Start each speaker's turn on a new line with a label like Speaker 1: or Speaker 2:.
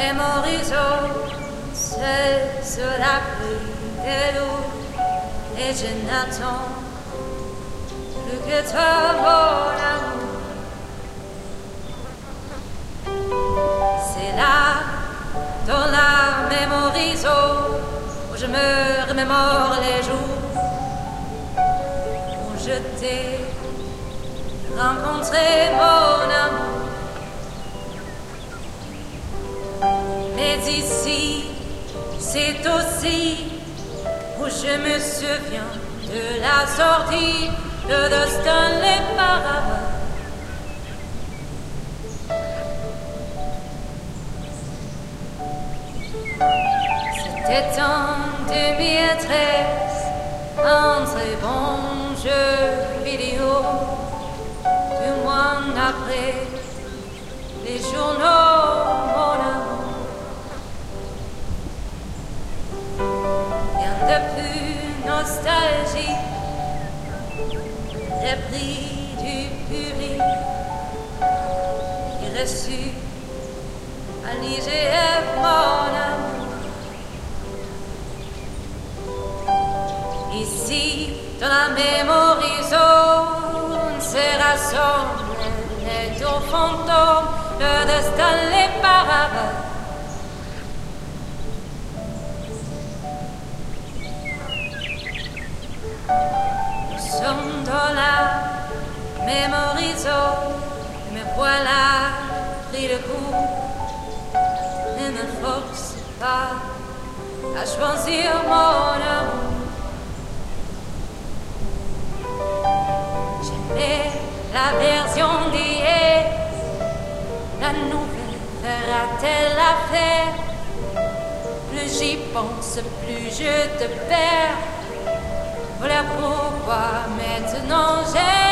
Speaker 1: mémorisons seul sur la pluie de l'eau et je n'attends plus que toi, mon amour. C'est là, dans la mémorisation, où je me remémore les jours où je t'ai rencontré, mon amour. Mais ici, c'est aussi où je me souviens de la sortie de Stanley Parable. C'était en 2013, un très bon jeu vidéo. 2 mois après les journaux, mon amour. Rien de plus nostalgique, les prix du public et reçu à l'IGF, mon amour. Ici, dans la mémorisation, se rassemblent les 2 fantômes de Stanley Parable. Nous sommes dans la mémorisation, me voilà pris le coup. Ne me force pas à choisir mon amour. La version d'hier, la nouvelle fera-t-elle l'affaire? Plus j'y pense, plus je te perds. Voilà pourquoi maintenant j'aime.